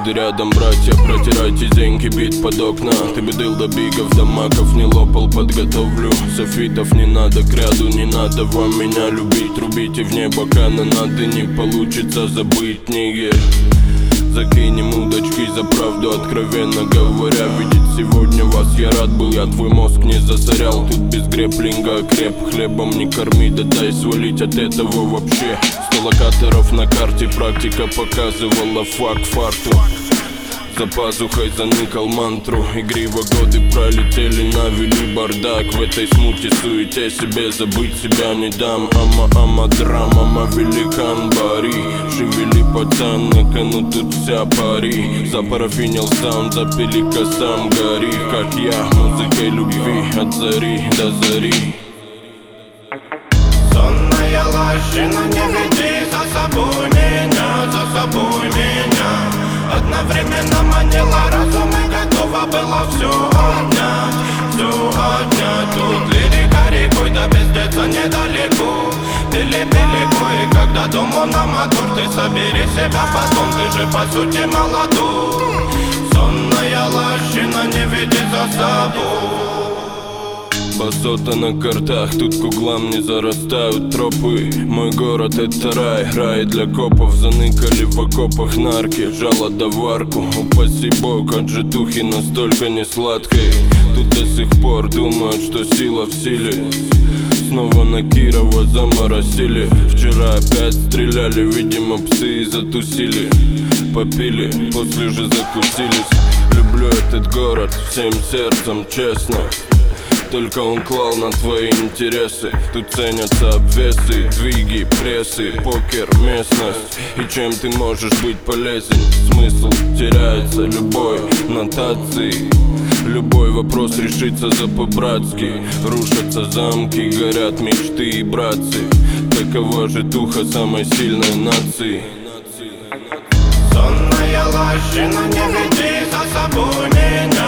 Каждый рядом, братья, протирайте зеньки, бит под окна. Ты бы дыл до бигов, до маков не лопал, подготовлю. Софитов не надо к ряду, не надо вам меня любить. Рубите в небо канонады, не получится забыть нигер. Закинем удочки за правду, откровенно говоря. Видеть сегодня вас я рад был, я твой мозг не засорял. Тут без греплинга креп, хлебом не корми, да дай свалить от этого вообще. 100 локаторов на карте, практика показывала факт фарту. За пазухой заныкал мантру, игриво годы пролетели, навели бардак. В этой смуте, суете себе забыть себя не дам. Ама драма, ама великан бари. Шевели пацан, на кону тут вся пари. Запарафинил саунд, запили косам гори. Как я, музыкой любви от зари до зари. Сонная лощина, не веди за собой меня. Одновременно манила разум и готова была все отнять. Тут лирика рекой, да без деться недалеко. Пили кое, когда дому на мотор. Ты собери себя потом, ты же по сути молодой. Сонная лощина, не веди за собой. Басота на картах, тут к углам не зарастают тропы. Мой город это рай, рай для копов. Заныкали в окопах нарки, жало да варку. Упаси бог от житухи настолько не сладкой. Тут до сих пор думают, что сила в силе. Снова на Кирова заморосили. Вчера опять стреляли, видимо псы затусили. Попили, после же закусились. Люблю этот город всем сердцем, честно. Только он клал на твои интересы. Тут ценятся обвесы, двиги, прессы, покер, местность. И чем ты можешь быть полезен? Смысл теряется любой нотации. Любой вопрос решится за по-братски. Рушатся замки, горят мечты и братцы. Такова же духа самой сильной нации. Сонная лощина, не веди за собой меня.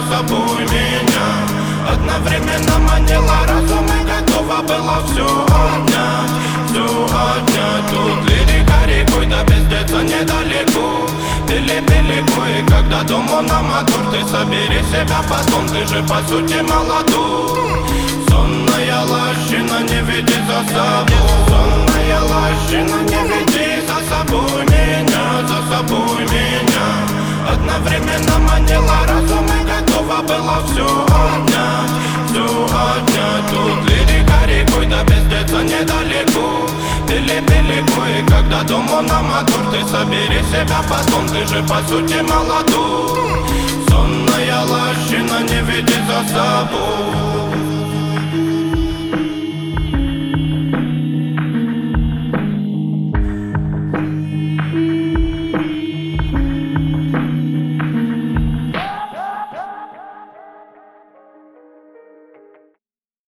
Одновременно манила разум и готова была все отнять. Тут лирика рекой, да без деться недалеко. Пили кое, когда дому на мотор. Ты собери себя потом, ты же по сути молодой. Сонная лощина, не веди за собой. Сонная лощина, не веди за собой меня. Одновременно манила разум и готова была все отнять. Тут лирика рекой, да без деться недалеко. Пили кое, когда дому на мотор. Ты собери себя потом, ты же по сути молодой. Сонная лощина, не веди за собой.